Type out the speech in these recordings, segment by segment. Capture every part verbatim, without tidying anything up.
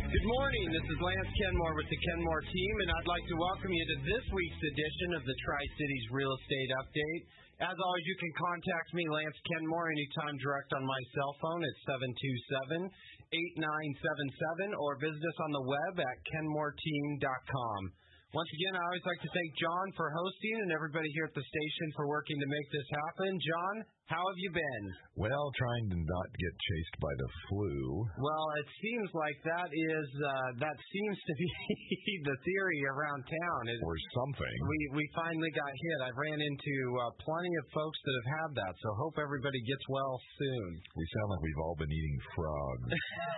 Good morning. This is Lance Kenmore with the Kenmore team, and I'd like to welcome you to this week's edition of the Tri-Cities Real Estate Update. As always, you can contact me, Lance Kenmore, anytime direct on my cell phone at seven two seven, eight nine seven seven, or visit us on the web at kenmore team dot com. Once again, I always like to thank John for hosting and everybody here at the station for working to make this happen. John, how have you been? Well, trying to not get chased by the flu. Well, it seems like that is uh, that seems to be the theory around town. It, or something. We we finally got hit. I ran into uh, plenty of folks that have had that, so hope everybody gets well soon. We sound like we've all been eating frogs.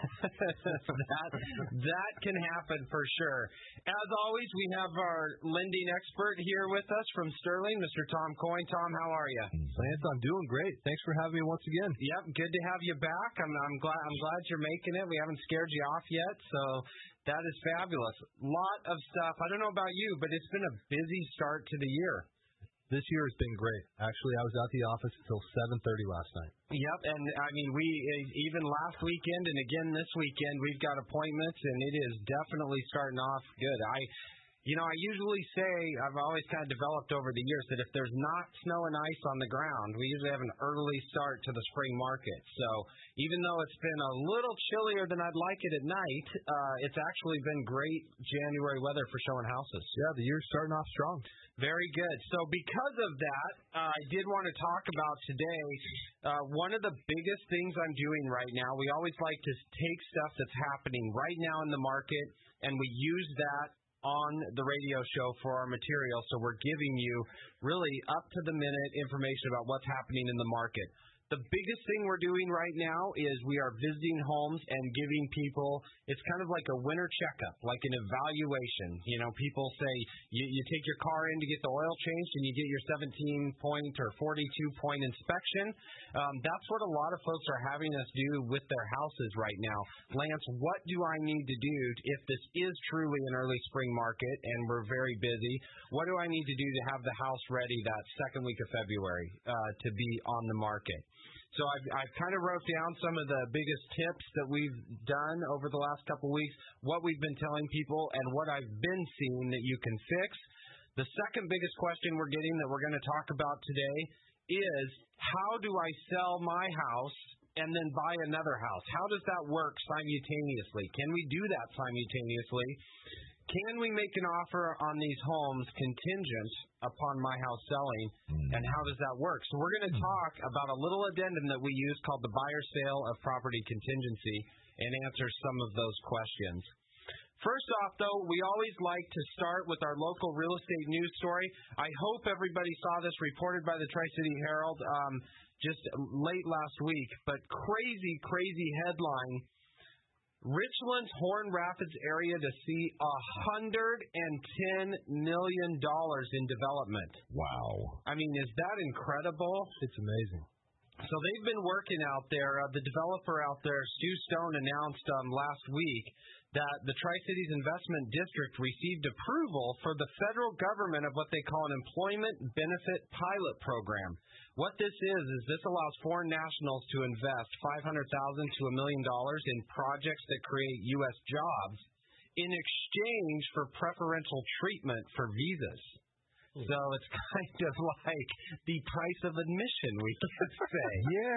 that that can happen for sure. As always, we have our lending expert here with us from Sterling, Mister Tom Coyne. Tom, how are you? Lance, I'm doing great. Thanks for having me once again. Yep, good to have you back. I'm I'm glad I'm glad you're making it. We haven't scared you off yet, so that is fabulous. Lot of stuff. I don't know about you, but it's been a busy start to the year. This year has been great. Actually, I was at the office until seven thirty last night. Yep, and I mean, we even last weekend and again this weekend, we've got appointments, and it is definitely starting off good. I You know, I usually say, I've always kind of developed over the years that if there's not snow and ice on the ground, we usually have an early start to the spring market. So even though it's been a little chillier than I'd like it at night, uh, it's actually been great January weather for showing houses. Yeah, the year's starting off strong. Very good. So because of that, uh, I did want to talk about today, uh, one of the biggest things I'm doing right now, we always like to take stuff that's happening right now in the market, and we use that on the radio show for our material, so we're giving you really up-to-the-minute information about what's happening in the market. The biggest thing we're doing right now is we are visiting homes and giving people, it's kind of like a winter checkup, like an evaluation. You know, people say you, you take your car in to get the oil changed and you get your seventeen-point or forty-two-point inspection. Um, that's what a lot of folks are having us do with their houses right now. Lance, what do I need to do if this is truly an early spring market and we're very busy? What do I need to do to have the house ready that second week of February uh, to be on the market? So I've, I've kind of wrote down some of the biggest tips that we've done over the last couple of weeks, what we've been telling people, and what I've been seeing that you can fix. The second biggest question we're getting that we're going to talk about today is, how do I sell my house and then buy another house? How does that work simultaneously? Can we do that simultaneously? Can we make an offer on these homes contingent upon my house selling, and how does that work? So we're going to talk about a little addendum that we use called the buyer sale of property contingency and answer some of those questions. First off, though, we always like to start with our local real estate news story. I hope everybody saw this reported by the Tri-City Herald um, just late last week, but crazy, crazy headline. Richland's Horn Rapids area to see one hundred ten million dollars in development. Wow. I mean, is that incredible? It's amazing. So they've been working out there. Uh, the developer out there, Stu Stone, announced um, last week that the Tri-Cities Investment District received approval for the federal government of what they call an Employment Benefit Pilot Program. What this is, is this allows foreign nationals to invest five hundred thousand dollars to a million dollars in projects that create U S jobs in exchange for preferential treatment for visas. So it's kind of like the price of admission, we could say.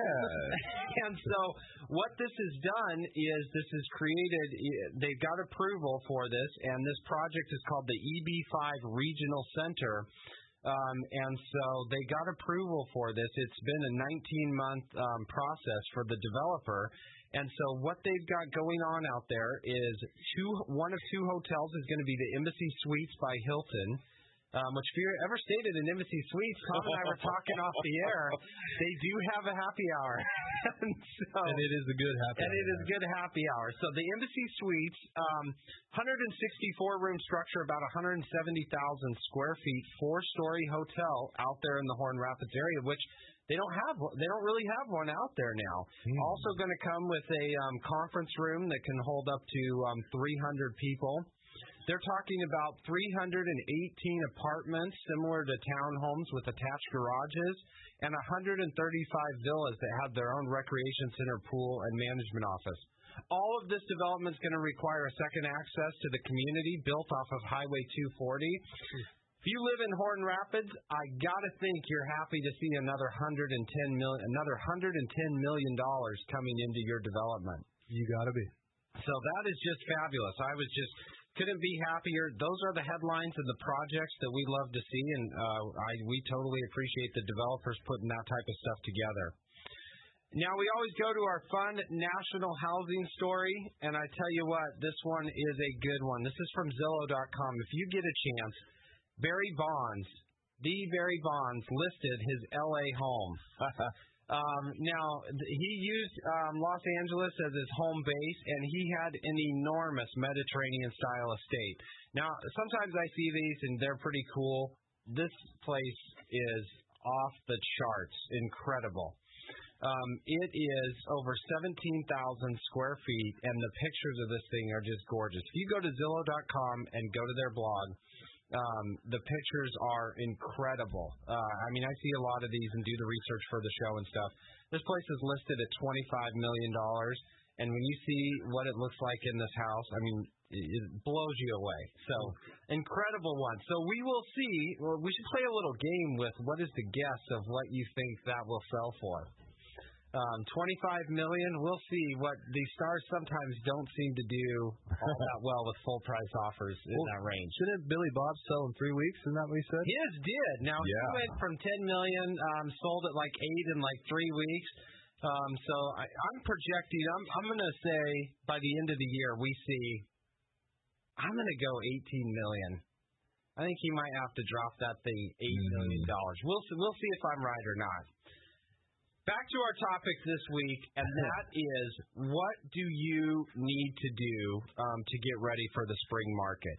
Yeah. And so what this has done is this has created, they've got approval for this, and this project is called the E B five Regional Center. Um, and so they got approval for this. It's been a nineteen-month um, process for the developer. And so what they've got going on out there is two, one of two hotels is going to be the Embassy Suites by Hilton. Um, which if you ever stayed at an Embassy Suites, Tom and I were talking off the air, they do have a happy hour. and, so, and it is a good happy and hour. And it is a good happy hour. So the Embassy Suites, um, one hundred sixty-four room structure, about one hundred seventy thousand square feet, four-story hotel out there in the Horn Rapids area, which they don't have. They don't really have one out there now. Mm. Also going to come with a um, conference room that can hold up to um, three hundred people. They're talking about three hundred eighteen apartments similar to townhomes with attached garages and one hundred thirty-five villas that have their own recreation center, pool, and management office. All of this development is going to require a second access to the community built off of Highway two forty. If you live in Horton Rapids, I got to think you're happy to see another one hundred ten million, another one hundred ten million dollars coming into your development. You got to be. So that is just fabulous. I was just couldn't be happier. Those are the headlines of the projects that we love to see, and uh, I, we totally appreciate the developers putting that type of stuff together. Now, we always go to our fun national housing story, and I tell you what, this one is a good one. This is from Zillow dot com. If you get a chance, Barry Bonds, the Barry Bonds, listed his L A home. Um, now, he used um, Los Angeles as his home base, and he had an enormous Mediterranean-style estate. Now, sometimes I see these, and they're pretty cool. This place is off the charts, incredible. Um, it is over seventeen thousand square feet, and the pictures of this thing are just gorgeous. If you go to Zillow dot com and go to their blog, Um, the pictures are incredible. Uh, I mean, I see a lot of these and do the research for the show and stuff. This place is listed at twenty-five million dollars, and when you see what it looks like in this house, I mean, it, it blows you away. So, incredible one. So we will see. Well, we should play a little game with what is the guess of what you think that will sell for. Um, twenty-five million dollars, we'll see. What the stars sometimes don't seem to do all that well with full price offers in well, that range. Didn't Billy Bob sell in three weeks? Isn't that what he said? His did. Now, yeah. he went from ten million dollars, um, sold at like eight in like three weeks. Um, so I, I'm projecting, I'm, I'm going to say by the end of the year, we see, I'm going to go eighteen million dollars. I think he might have to drop that thing eight million dollars. We'll, we'll see if I'm right or not. Back to our topic this week, and that is, what do you need to do um, to get ready for the spring market?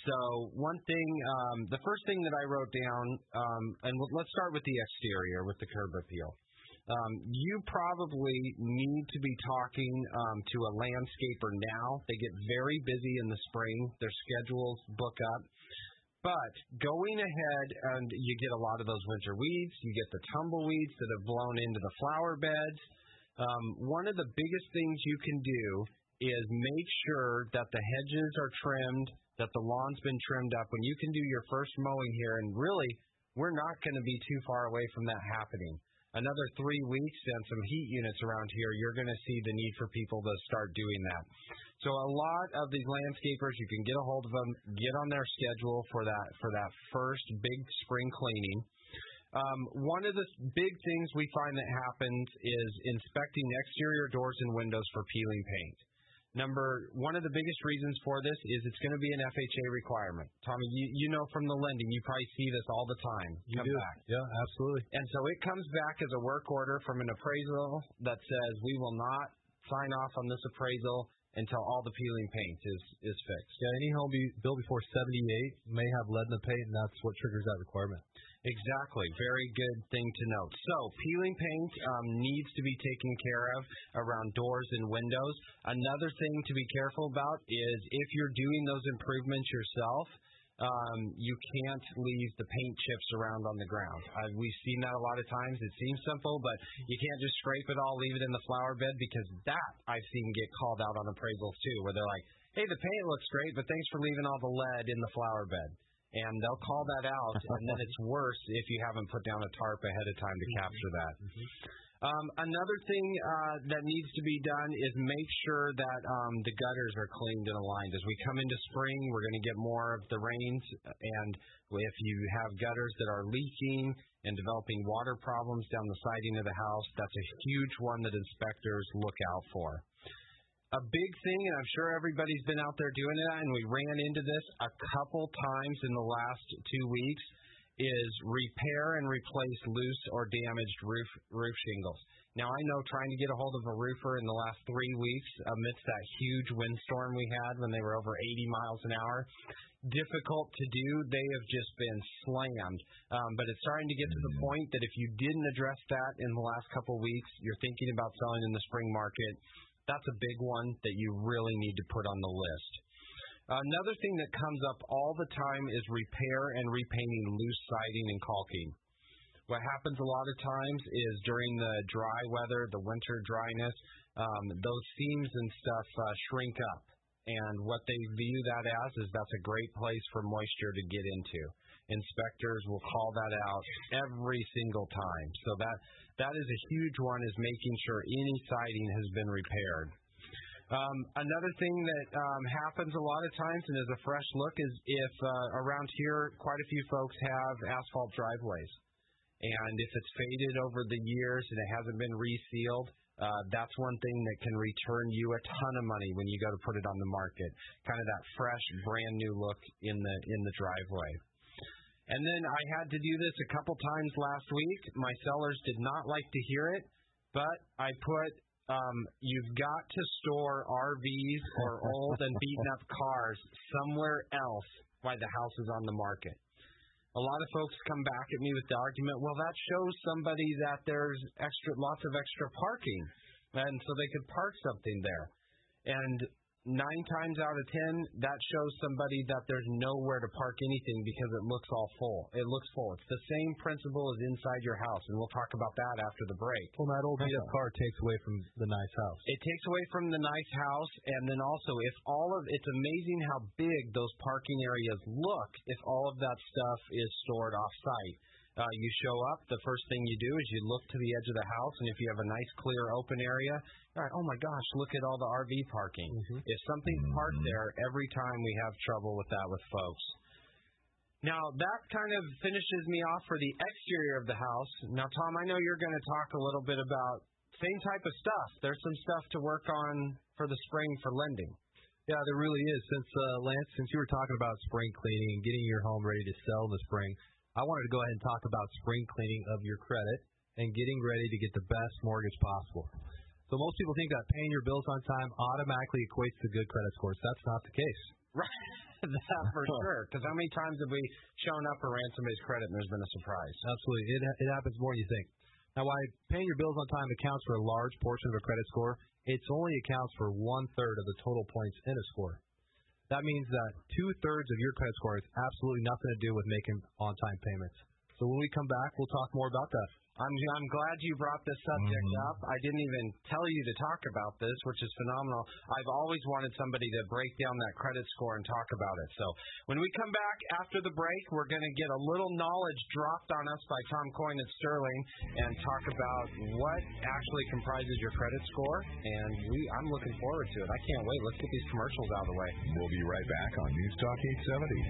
So one thing, um, the first thing that I wrote down, um, and let's start with the exterior, with the curb appeal. Um, you probably need to be talking um, to a landscaper now. They get very busy in the spring. Their schedules book up. But going ahead, and you get a lot of those winter weeds. You get the tumbleweeds that have blown into the flower beds. Um, one of the biggest things you can do is make sure that the hedges are trimmed, that the lawn's been trimmed up. When you can do your first mowing here, and really, we're not going to be too far away from that happening. Another three weeks and some heat units around here, you're going to see the need for people to start doing that. So a lot of these landscapers, you can get a hold of them, get on their schedule for that for that first big spring cleaning. Um, one of the big things we find that happens is inspecting exterior doors and windows for peeling paint. Number one of the biggest reasons for this is it's going to be an F H A requirement. Tommy, you, you know from the lending, you probably see this all the time. You come do. Back. Yeah, absolutely. And so it comes back as a work order from an appraisal that says we will not sign off on this appraisal until all the peeling paint is, is fixed. Yeah, any home be, built before seventy-eight may have lead in the paint, and that's what triggers that requirement. Exactly. Very good thing to note. So peeling paint um, needs to be taken care of around doors and windows. Another thing to be careful about is if you're doing those improvements yourself, um, you can't leave the paint chips around on the ground. Uh, we've seen that a lot of times. It seems simple, but you can't just scrape it all, leave it in the flower bed, because that I've seen get called out on appraisals too, where they're like, hey, the paint looks great, but thanks for leaving all the lead in the flower bed. And they'll call that out, and then it's worse if you haven't put down a tarp ahead of time to mm-hmm. capture that. Mm-hmm. Um, another thing uh, that needs to be done is make sure that um, the gutters are cleaned and aligned. As we come into spring, we're going to get more of the rains, and if you have gutters that are leaking and developing water problems down the siding of the house, that's a huge one that inspectors look out for. A big thing, and I'm sure everybody's been out there doing it, and we ran into this a couple times in the last two weeks, is repair and replace loose or damaged roof roof shingles. Now, I know trying to get a hold of a roofer in the last three weeks amidst that huge windstorm we had when they were over eighty miles an hour, difficult to do. They have just been slammed. Um, but it's starting to get to the point that if you didn't address that in the last couple weeks, you're thinking about selling in the spring market, that's a big one that you really need to put on the list. Another thing that comes up all the time is repair and repainting loose siding and caulking. What happens a lot of times is during the dry weather, the winter dryness, um, those seams and stuff uh, shrink up. And what they view that as is that's a great place for moisture to get into. Inspectors will call that out every single time. So that that is a huge one, is making sure any siding has been repaired. Um, another thing that um, happens a lot of times and is a fresh look is if uh, around here quite a few folks have asphalt driveways. And if it's faded over the years and it hasn't been resealed, uh, that's one thing that can return you a ton of money when you go to put it on the market. Kind of that fresh, brand new look in the in the driveway. And then I had to do this a couple times last week. My sellers did not like to hear it, but I put, um, you've got to store R Vs or old and beaten up cars somewhere else while the house is on the market. A lot of folks come back at me with the argument, well, that shows somebody that there's extra, lots of extra parking, and so they could park something there. And nine times out of ten, that shows somebody that there's nowhere to park anything because it looks all full. It looks full. It's the same principle as inside your house, and we'll talk about that after the break. Well, that old beat-up car takes away from the nice house. It takes away from the nice house, and then also if all of it's amazing how big those parking areas look if all of that stuff is stored off-site. Uh, you show up, the first thing you do is you look to the edge of the house, and if you have a nice, clear, open area, all right, oh my gosh, look at all the R V parking. Mm-hmm. If something's parked there, every time we have trouble with that with folks. Now, that kind of finishes me off for the exterior of the house. Now, Tom, I know you're going to talk a little bit about same type of stuff. There's some stuff to work on for the spring for lending. Yeah, there really is. Since, uh, Lance, since you were talking about spring cleaning and getting your home ready to sell in the spring, I wanted to go ahead and talk about spring cleaning of your credit and getting ready to get the best mortgage possible. So most people think that paying your bills on time automatically equates to good credit scores. That's not the case. Right. That for sure. Because how many times have we shown up or ran somebody's credit and there's been a surprise? Absolutely. It, it happens more than you think. Now, while paying your bills on time accounts for a large portion of a credit score, it only accounts for one-third of the total points in a score. That means that two-thirds of your credit score has absolutely nothing to do with making on-time payments. So when we come back, we'll talk more about that. I'm I'm glad you brought this subject mm-hmm. up. I didn't even tell you to talk about this, which is phenomenal. I've always wanted somebody to break down that credit score and talk about it. So when we come back after the break, we're going to get a little knowledge dropped on us by Tom Coyne at Sterling and talk about what actually comprises your credit score. And we I'm looking forward to it. I can't wait. Let's get these commercials out of the way. We'll be right back on News Talk eight seventy.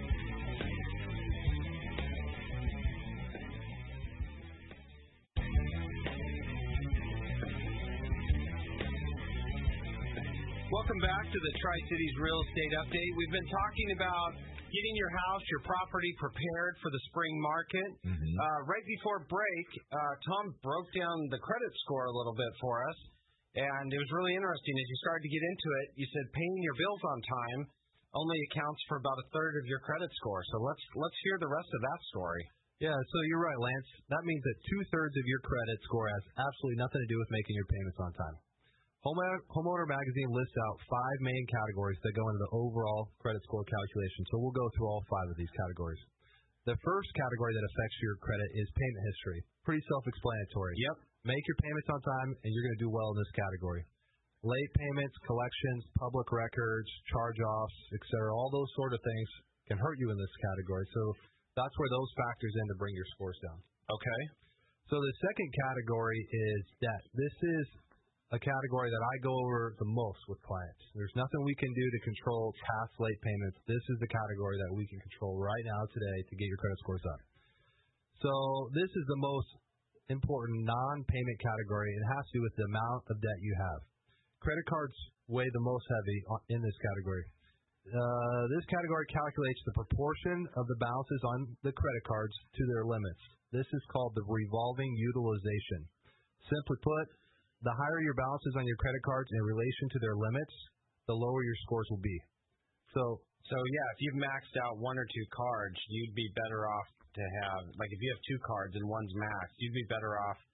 Welcome back to the Tri-Cities Real Estate Update. We've been talking about getting your house, your property prepared for the spring market. Mm-hmm. Uh, right before break, uh, Tom broke down the credit score a little bit for us, and it was really interesting. As you started to get into it, you said paying your bills on time only accounts for about a third of your credit score. So let's let's hear the rest of that story. Yeah, so you're right, Lance. That means that two-thirds of your credit score has absolutely nothing to do with making your payments on time. Homeowner, Homeowner Magazine lists out five main categories that go into the overall credit score calculation, so we'll go through all five of these categories. The first category that affects your credit is payment history. Pretty self-explanatory. Yep. Make your payments on time, and you're going to do well in this category. Late payments, collections, public records, charge-offs, et cetera, all those sort of things can hurt you in this category, so that's where those factors in to bring your scores down. Okay. So the second category is debt. This is a category that I go over the most with clients. There's nothing we can do to control past late payments. This is the category that we can control right now today to get your credit scores up. So this is the most important non-payment category. It has to do with the amount of debt you have. Credit cards weigh the most heavy in this category. Uh, this category calculates the proportion of the balances on the credit cards to their limits. This is called the revolving utilization. Simply put, the higher your balances on your credit cards in relation to their limits, the lower your scores will be. So, so yeah, if you've maxed out one or two cards, you'd be better off to have, like if you have two cards and one's maxed, you'd be better off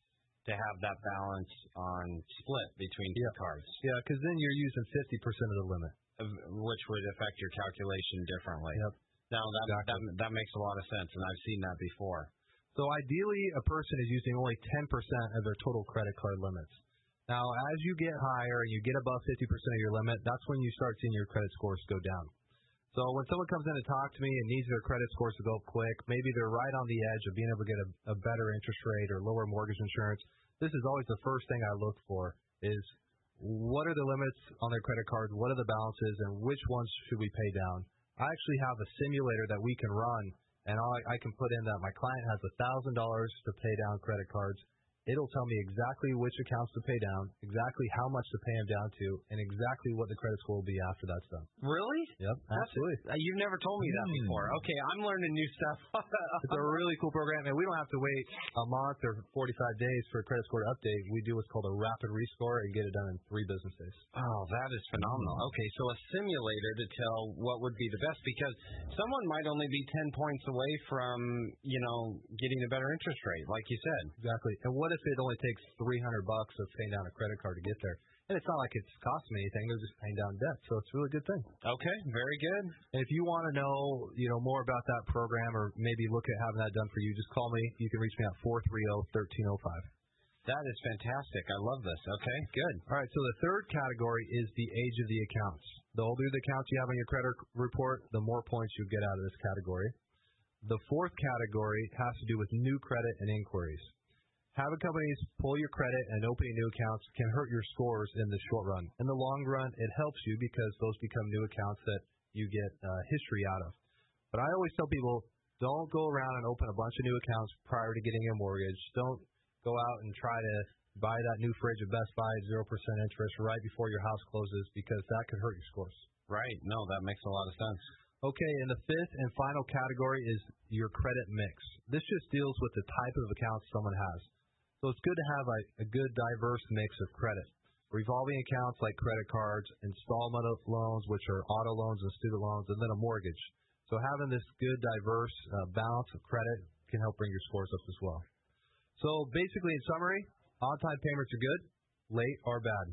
to have that balance on split between two Yeah. cards. Yeah, because then you're using fifty percent of the limit. Which would affect your calculation differently. Yep. Now, that, Exactly. that that makes a lot of sense, and I've seen that before. So ideally, a person is using only ten percent of their total credit card limits. Now, as you get higher and you get above fifty percent of your limit, that's when you start seeing your credit scores go down. So when someone comes in to talk to me and needs their credit scores to go up quick, maybe they're right on the edge of being able to get a, a better interest rate or lower mortgage insurance, this is always the first thing I look for is what are the limits on their credit cards, what are the balances, and which ones should we pay down. I actually have a simulator that we can run, and I, I can put in that my client has one thousand dollars to pay down credit cards. It'll tell me exactly which accounts to pay down, exactly how much to pay them down to, and exactly what the credit score will be after that's done. Really? Yep, absolutely. Uh, You've never told me that Mm. before. Okay, I'm learning new stuff. It's a really cool program, and we don't have to wait a month or forty-five days for a credit score to update. We do what's called a rapid rescore and get it done in three business days. Oh, that is phenomenal. Okay, so a simulator to tell what would be the best, because someone might only be ten points away from, you know, getting a better interest rate, like you said. Exactly. And what if it only takes three hundred bucks of paying down a credit card to get there? And it's not like it's costing me anything. They're just paying down debt. So it's a really good thing. Okay, very good. And if you want to know, you know, more about that program or maybe look at having that done for you, just call me. You can reach me at four three zero, one three zero five. That is fantastic. I love this. Okay, good. All right, so the third category is the age of the accounts. The older the accounts you have on your credit report, the more points you get out of this category. The fourth category has to do with new credit and inquiries. Having companies pull your credit and opening new accounts can hurt your scores in the short run. In the long run, it helps you because those become new accounts that you get uh, history out of. But I always tell people, don't go around and open a bunch of new accounts prior to getting a mortgage. Don't go out and try to buy that new fridge at Best Buy at zero percent interest right before your house closes, because that could hurt your scores. Right. No, that makes a lot of sense. Okay, and the fifth and final category is your credit mix. This just deals with the type of accounts someone has. So it's good to have a, a good diverse mix of credit. Revolving accounts like credit cards, installment of loans, which are auto loans and student loans, and then a mortgage. So having this good diverse uh, balance of credit can help bring your scores up as well. So basically, in summary, on-time payments are good, late are bad.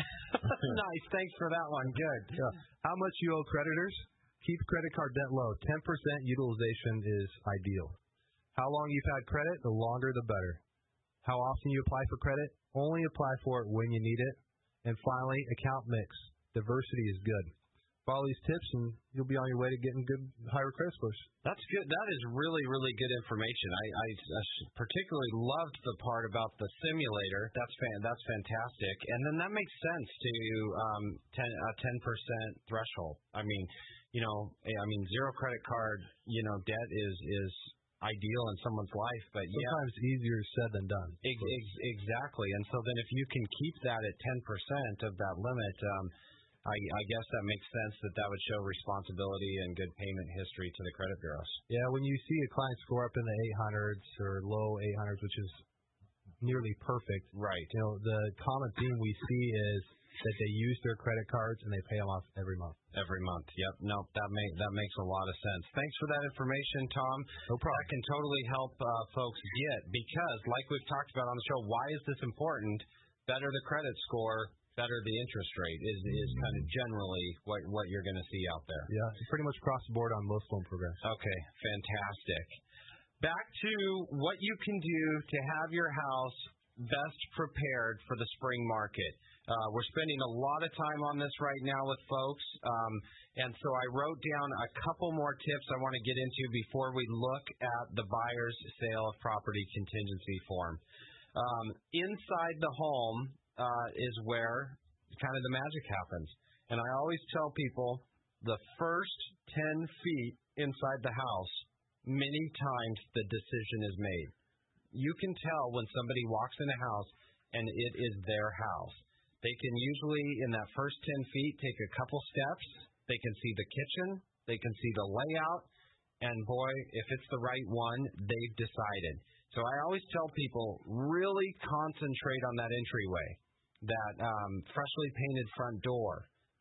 Nice. Thanks for that one. Good. Yeah. How much you owe creditors? Keep credit card debt low. ten percent utilization is ideal. How long you've had credit, the longer the better. How often you apply for credit? Only apply for it when you need it. And finally, account mix. Diversity is good. Follow these tips and you'll be on your way to getting good, higher credit scores. That's good. That is really, really good information. I, I, I particularly loved the part about the simulator. That's fan, that's fantastic. And then that makes sense to um, ten, a ten percent threshold. I mean, you know, I mean, zero credit card, you know, debt is is ideal in someone's life, but sometimes yeah, easier said than done. Ex- ex- exactly. And so then if you can keep that at ten percent of that limit, um, I, I guess that makes sense that that would show responsibility and good payment history to the credit bureaus. Yeah, when you see a client score up in the eight hundreds or low eight hundreds, which is nearly perfect, right? You know, the common theme we see is that they use their credit cards and they pay them off every month. Every month. Yep. No, that make, that makes a lot of sense. Thanks for that information, Tom. No problem. That can totally help uh, folks get, because like we've talked about on the show, why is this important? Better the credit score, better the interest rate is is kind of generally what what you're going to see out there. Yeah, pretty much across the board on most loan programs. Okay, fantastic. Back to what you can do to have your house best prepared for the spring market. Uh, we're spending a lot of time on this right now with folks, um, and so I wrote down a couple more tips I want to get into before we look at the buyer's sale of property contingency form. Um, inside the home uh, is where kind of the magic happens, and I always tell people the first ten feet inside the house, many times the decision is made. You can tell when somebody walks in a house and it is their house. They can usually, in that first ten feet, take a couple steps. They can see the kitchen. They can see the layout. And, boy, if it's the right one, they've decided. So I always tell people, really concentrate on that entryway, that um, freshly painted front door.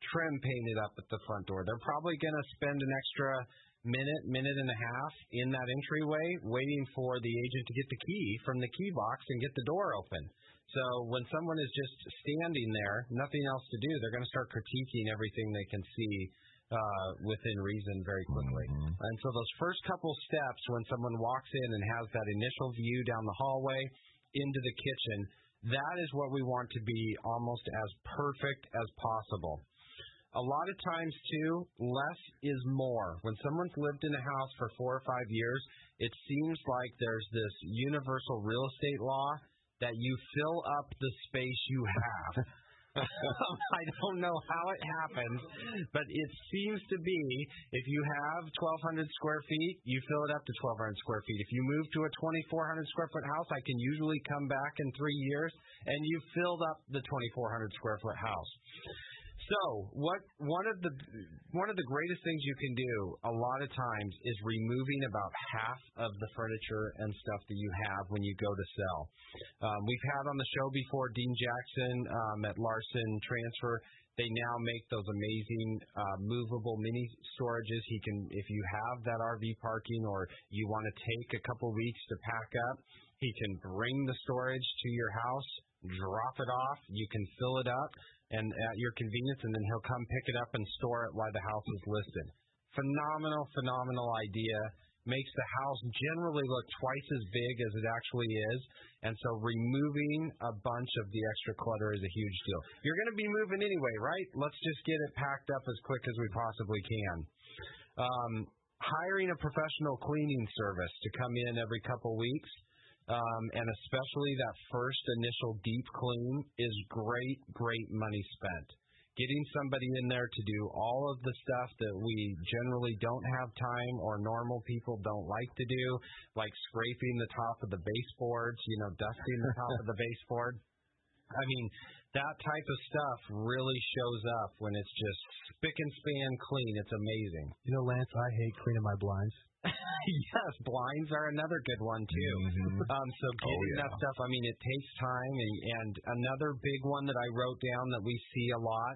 trim painted up at the front door. They're probably going to spend an extra minute, minute and a half in that entryway waiting for the agent to get the key from the key box and get the door open. So when someone is just standing there, nothing else to do, they're going to start critiquing everything they can see uh, within reason very quickly. Mm-hmm. And so those first couple steps when someone walks in and has that initial view down the hallway into the kitchen, that is what we want to be almost as perfect as possible. A lot of times, too, less is more. When someone's lived in a house for four or five years, it seems like there's this universal real estate law that you fill up the space you have. I don't know how it happens, but it seems to be if you have twelve hundred square feet, you fill it up to twelve hundred square feet. If you move to a twenty-four hundred square foot house, I can usually come back in three years, and you've filled up the twenty-four hundred square foot house. So, what one of the one of the greatest things you can do a lot of times is removing about half of the furniture and stuff that you have when you go to sell. Um, we've had on the show before Dean Jackson um, at Larson Transfer. They now make those amazing uh, movable mini storages. He can, if you have that R V parking or you want to take a couple weeks to pack up, he can bring the storage to your house, drop it off. You can fill it up and at your convenience, and then he'll come pick it up and store it while the house is listed. Phenomenal, phenomenal idea. Makes the house generally look twice as big as it actually is, and so removing a bunch of the extra clutter is a huge deal. You're going to be moving anyway, right? Let's just get it packed up as quick as we possibly can. Um, hiring a professional cleaning service to come in every couple weeks, Um, and especially that first initial deep clean is great, great money spent. Getting somebody in there to do all of the stuff that we generally don't have time or normal people don't like to do, like scraping the top of the baseboards, you know, dusting the top of the baseboard. I mean, that type of stuff really shows up when it's just spick and span clean. It's amazing. You know, Lance, I hate cleaning my blinds. Yes, blinds are another good one, too. Mm-hmm. Um, so getting oh, yeah. that stuff, I mean, it takes time. And, and another big one that I wrote down that we see a lot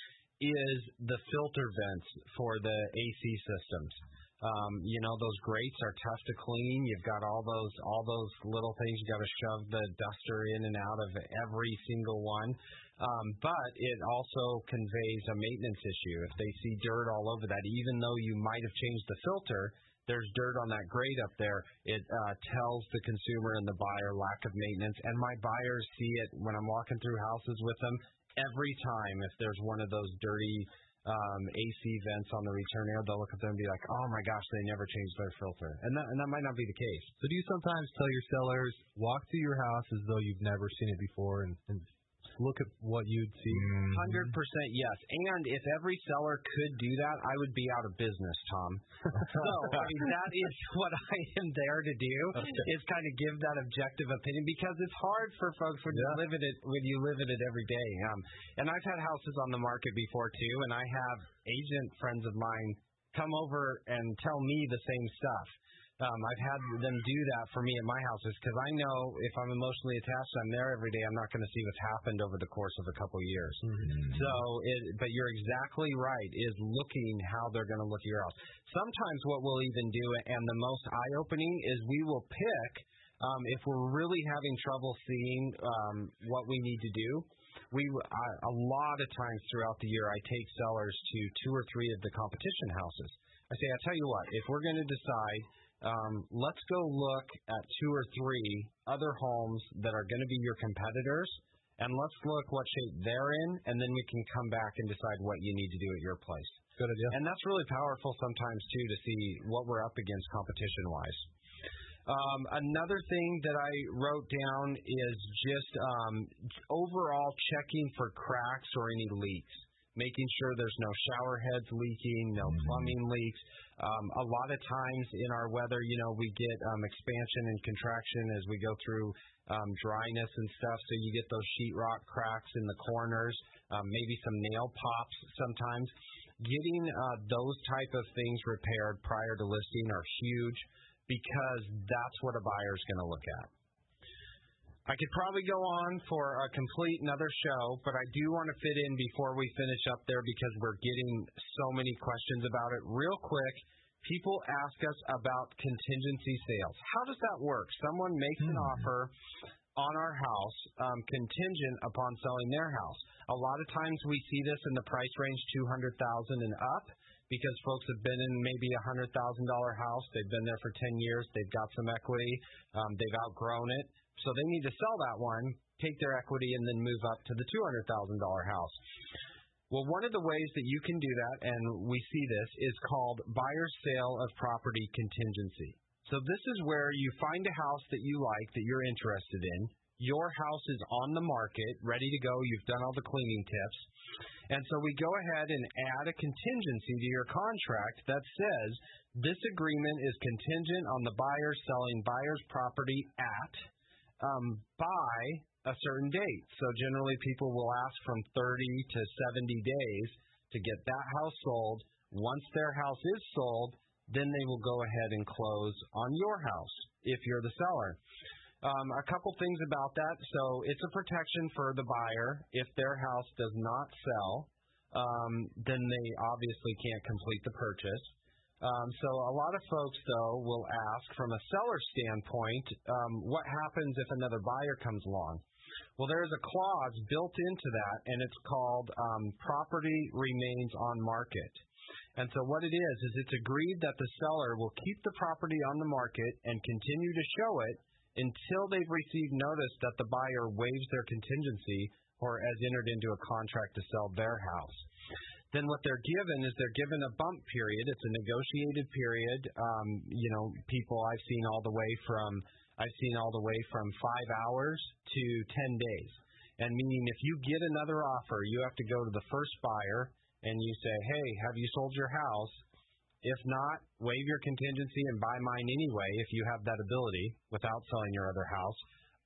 is the filter vents for the A C systems. Um, you know, those grates are tough to clean. You've got all those all those little things. You got to shove the duster in and out of every single one. Um, but it also conveys a maintenance issue. If they see dirt all over that, even though you might have changed the filter, there's dirt on that grate up there. It uh, tells the consumer and the buyer lack of maintenance. And my buyers see it when I'm walking through houses with them every time. If there's one of those dirty Um, A C vents on the return air, they'll look at them and be like, oh my gosh, they never changed their filter. And that, and that might not be the case. So do you sometimes tell your sellers, walk through your house as though you've never seen it before and, and look at what you'd see? one hundred percent yes. And if every seller could do that, I would be out of business, Tom. So, I mean, that is what I am there to do, okay. is kind of give that objective opinion, because it's hard for folks when, yeah. you, live in it, when you live in it every day. Um, and I've had houses on the market before, too, and I have agent friends of mine come over and tell me the same stuff. Um, I've had them do that for me at my houses, because I know if I'm emotionally attached, I'm there every day, I'm not going to see what's happened over the course of a couple years. Mm-hmm. So, it, but you're exactly right, is looking how they're going to look at your house. Sometimes what we'll even do, and the most eye-opening, is we will pick, um, if we're really having trouble seeing um, what we need to do, we I, a lot of times throughout the year, I take sellers to two or three of the competition houses. I say, I'll tell you what, if we're going to decide, Um, let's go look at two or three other homes that are going to be your competitors, and let's look what shape they're in, and then we can come back and decide what you need to do at your place. Good idea. And that's really powerful sometimes, too, to see what we're up against competition-wise. Um, another thing that I wrote down is just um, overall checking for cracks or any leaks. Making sure there's no shower heads leaking, no plumbing leaks. Um, a lot of times in our weather, you know, we get um, expansion and contraction as we go through um, dryness and stuff, so you get those sheetrock cracks in the corners, um, maybe some nail pops sometimes. Getting uh, those type of things repaired prior to listing are huge, because that's what a buyer's going to look at. I could probably go on for a complete another show, but I do want to fit in before we finish up there because we're getting so many questions about it. Real quick, people ask us about contingency sales. How does that work? Someone makes an offer on our house um, contingent upon selling their house. A lot of times we see this in the price range two hundred thousand dollars and up because folks have been in maybe a one hundred thousand dollars house. They've been there for ten years. They've got some equity. Um, they've outgrown it. So they need to sell that one, take their equity, and then move up to the two hundred thousand dollars house. Well, one of the ways that you can do that, and we see this, is called buyer's sale of property contingency. So this is where you find a house that you like, that you're interested in. Your house is on the market, ready to go. You've done all the cleaning tips. And so we go ahead and add a contingency to your contract that says this agreement is contingent on the buyer selling buyer's property at Um, by a certain date. So generally people will ask from thirty to seventy days to get that house sold. Once their house is sold, then they will go ahead and close on your house if you're the seller. Um, a couple things about that. So it's a protection for the buyer. If their house does not sell, um, then they obviously can't complete the purchase. Um, so a lot of folks, though, will ask from a seller standpoint, um, what happens if another buyer comes along? Well, there's a clause built into that, and it's called um, property remains on market. And so what it is, is it's agreed that the seller will keep the property on the market and continue to show it until they've received notice that the buyer waives their contingency or has entered into a contract to sell their house. Then what they're given is they're given a bump period. It's a negotiated period. Um, you know, people I've seen all the way from I've seen all the way from five hours to ten days. And meaning if you get another offer, you have to go to the first buyer and you say, hey, have you sold your house? If not, waive your contingency and buy mine anyway if you have that ability without selling your other house.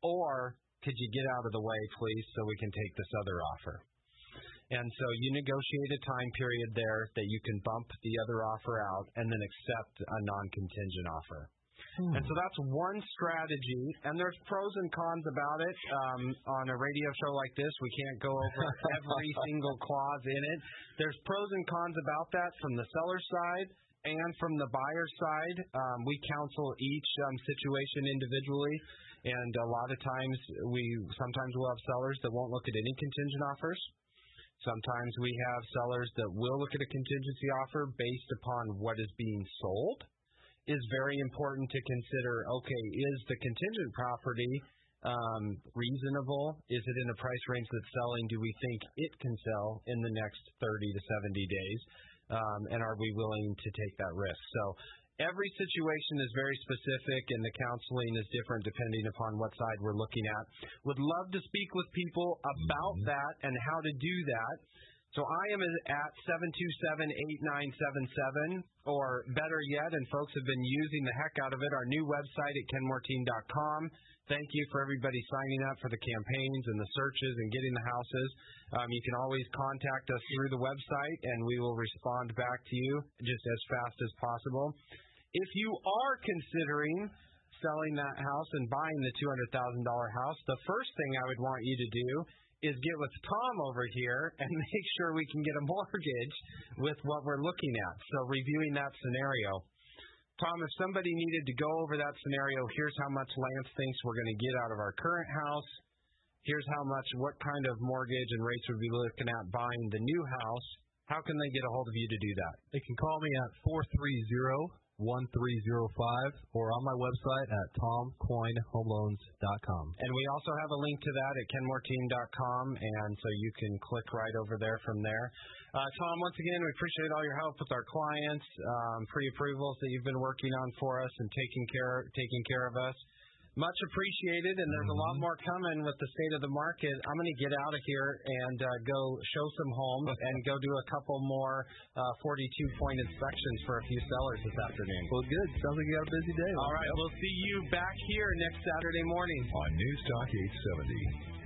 Or could you get out of the way, please, so we can take this other offer? And so you negotiate a time period there that you can bump the other offer out and then accept a non-contingent offer. Hmm. And so that's one strategy, and there's pros and cons about it. Um, on a radio show like this, we can't go over every single clause in it. There's pros and cons about that from the seller side and from the buyer side. Um, we counsel each um, situation individually, and a lot of times we sometimes we'll have sellers that won't look at any contingent offers. Sometimes we have sellers that will look at a contingency offer based upon what is being sold. Is very important to consider, okay, is the contingent property um, reasonable? Is it in a price range that's selling? Do we think it can sell in the next thirty to seventy days? Um, and are we willing to take that risk? So every situation is very specific, and the counseling is different depending upon what side we're looking at. Would love to speak with people about mm-hmm. that and how to do that. So I am at seven two seven, eight nine seven seven, or better yet, and folks have been using the heck out of it, our new website at ken mortine dot com. Thank you for everybody signing up for the campaigns and the searches and getting the houses. Um, you can always contact us through the website, and we will respond back to you just as fast as possible. If you are considering selling that house and buying the two hundred thousand dollars house, the first thing I would want you to do is get with Tom over here and make sure we can get a mortgage with what we're looking at. So reviewing that scenario. Tom, if somebody needed to go over that scenario, here's how much Lance thinks we're going to get out of our current house. Here's how much, what kind of mortgage and rates we'd be looking at buying the new house. How can they get a hold of you to do that? They can call me at four three zero, one three zero five or on my website at tom coyne home loans dot com. And we also have a link to that at ken mortine dot com, and so you can click right over there from there. Uh, Tom, once again, we appreciate all your help with our clients, um, pre-approvals that you've been working on for us and taking care taking care of us. Much appreciated, and there's a lot more coming with the state of the market. I'm going to get out of here and uh, go show some homes and go do a couple more uh, forty-two point inspections for a few sellers this afternoon. Well, good. Sounds like you got a busy day. All right, we'll see you back here next Saturday morning on News Talk eight seventy.